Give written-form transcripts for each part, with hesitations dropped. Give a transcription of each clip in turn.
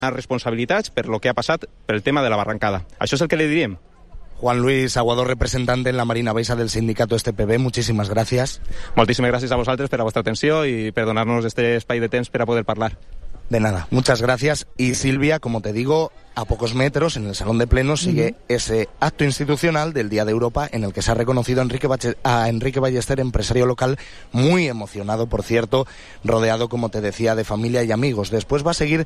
responsabilitats per lo que ha passat per el tema de la barrancada. Això és el que le diríem. Juan Luis Aguador, representante en la Marina Baixa del sindicato STPB, muchísimas gracias. Moltíssimes gràcies a vosaltres per la vostra atenció i per donar-nos este espai de temps per a poder parlar. De nada, muchas gracias. Y Silvia, como te digo, a pocos metros, en el Salón de Plenos, sigue ese acto institucional del Día de Europa en el que se ha reconocido a Enrique Ballester, empresario local, muy emocionado, por cierto, rodeado, como te decía, de familia y amigos. Después va a seguir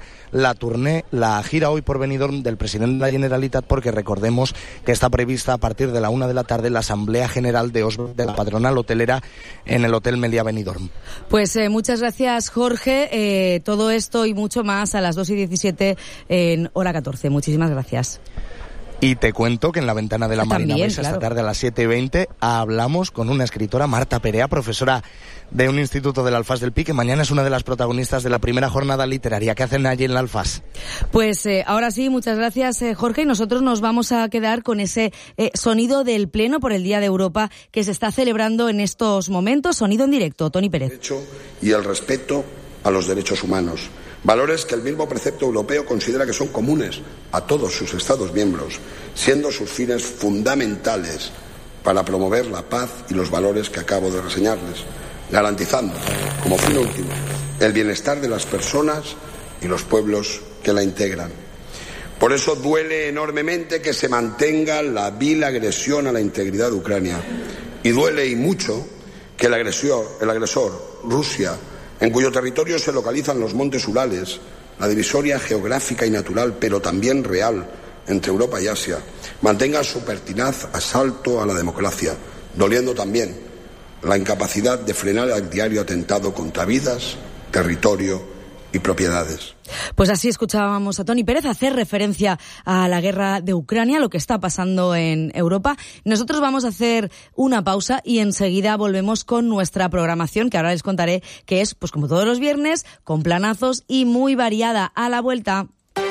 la gira hoy por Benidorm del presidente de la Generalitat, porque recordemos que está prevista a partir de la 1 de la tarde la Asamblea General de la patronal hotelera en el Hotel Meliá Benidorm. Pues muchas gracias, Jorge. Todo esto y mucho más a las 2:17 en hora 14. Muchísimas gracias. Y te cuento que en la ventana de la Marina Baixa, claro, esta tarde a las 7:20, hablamos con una escritora, Marta Perea, profesora de un instituto del Alfás del Pi, que mañana es una de las protagonistas de la primera jornada literaria que hacen allí en el Alfás. Pues ahora sí, muchas gracias, Jorge, y nosotros nos vamos a quedar con ese sonido del Pleno por el Día de Europa que se está celebrando en estos momentos. Sonido en directo, Toni Pérez. El derecho y el respeto a los derechos humanos. Valores que el mismo precepto europeo considera que son comunes a todos sus Estados miembros, siendo sus fines fundamentales para promover la paz y los valores que acabo de reseñarles, garantizando, como fin último, el bienestar de las personas y los pueblos que la integran. Por eso duele enormemente que se mantenga la vil agresión a la integridad de Ucrania. Y duele y mucho que el agresor, Rusia, en cuyo territorio se localizan los montes Urales, la divisoria geográfica y natural, pero también real, entre Europa y Asia, mantenga su pertinaz asalto a la democracia, doliendo también la incapacidad de frenar el diario atentado contra vidas, territorio y propiedades. Pues así escuchábamos a Toni Pérez hacer referencia a la guerra de Ucrania, lo que está pasando en Europa. Nosotros vamos a hacer una pausa y enseguida volvemos con nuestra programación, que ahora les contaré que es, pues como todos los viernes, con planazos y muy variada. A la vuelta.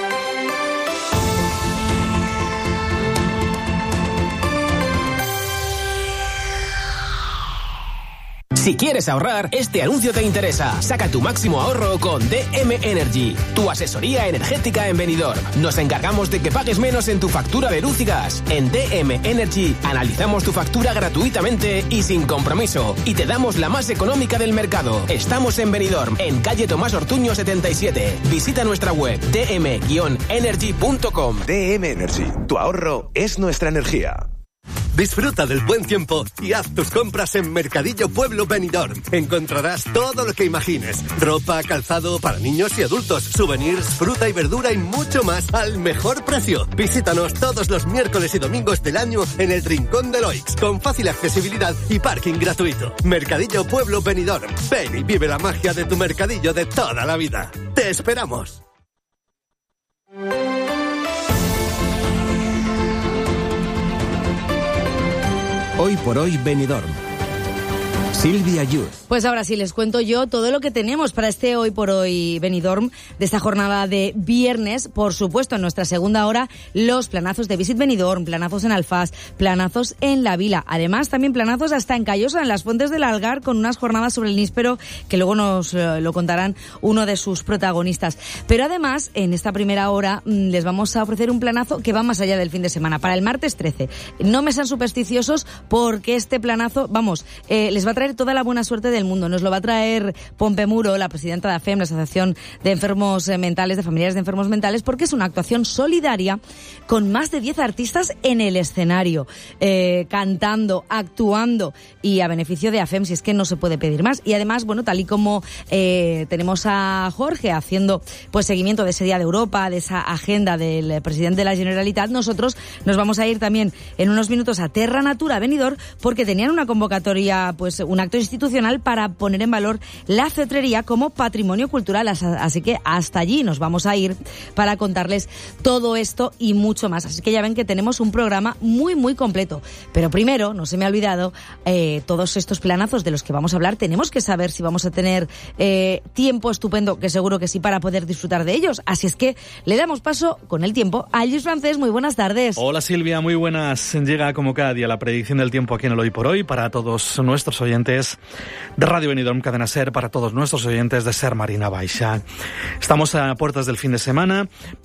Si quieres ahorrar, este anuncio te interesa. Saca tu máximo ahorro con DM Energy, tu asesoría energética en Benidorm. Nos encargamos de que pagues menos en tu factura de luz y gas. En DM Energy analizamos tu factura gratuitamente y sin compromiso. Y te damos la más económica del mercado. Estamos en Benidorm, en calle Tomás Ortuño 77. Visita nuestra web dm-energy.com. DM Energy, tu ahorro es nuestra energía. Disfruta del buen tiempo y haz tus compras en Mercadillo Pueblo Benidorm. Encontrarás todo lo que imagines. Ropa, calzado para niños y adultos, souvenirs, fruta y verdura y mucho más al mejor precio. Visítanos todos los miércoles y domingos del año en el Rincón de Loix, con fácil accesibilidad y parking gratuito. Mercadillo Pueblo Benidorm. Ven y vive la magia de tu mercadillo de toda la vida. ¡Te esperamos! Hoy por hoy Benidorm. Silvia Yuz. Pues ahora sí les cuento yo todo lo que tenemos para este Hoy por Hoy Benidorm de esta jornada de viernes. Por supuesto, en nuestra segunda hora, los planazos de Visit Benidorm, planazos en Alfás, planazos en La Vila. Además, también planazos hasta en Callosa, en las Fuentes del Algar, con unas jornadas sobre el níspero que luego nos lo contarán uno de sus protagonistas. Pero además, en esta primera hora, les vamos a ofrecer un planazo que va más allá del fin de semana, para el martes 13. No me sean supersticiosos porque este planazo, les va a traer toda la buena suerte del mundo. Nos lo va a traer Pompe Muro, la presidenta de AFEM, la Asociación de Enfermos Mentales, de Familiares de Enfermos Mentales, porque es una actuación solidaria con más de 10 artistas en el escenario, cantando, actuando, y a beneficio de AFEM, si es que no se puede pedir más. Y además, bueno, tal y como tenemos a Jorge haciendo pues seguimiento de ese Día de Europa, de esa agenda del presidente de la Generalitat, nosotros nos vamos a ir también en unos minutos a Terra Natura Benidorm, porque tenían una convocatoria, pues un acto institucional para poner en valor la cetrería como patrimonio cultural. Así que hasta allí nos vamos a ir para contarles todo esto y mucho más. Así que ya ven que tenemos un programa muy, muy completo. Pero primero, no se me ha olvidado, todos estos planazos de los que vamos a hablar, tenemos que saber si vamos a tener tiempo estupendo, que seguro que sí, para poder disfrutar de ellos. Así es que le damos paso con el tiempo a Lluís Francés. Muy buenas tardes. Hola Silvia, muy buenas. Llega como cada día la predicción del tiempo aquí en el Hoy por Hoy para todos nuestros oyentes oyentes de Radio Benidorm Cadena SER, para todos nuestros oyentes de SER Marina Baixa. Estamos a puertas del fin de semana.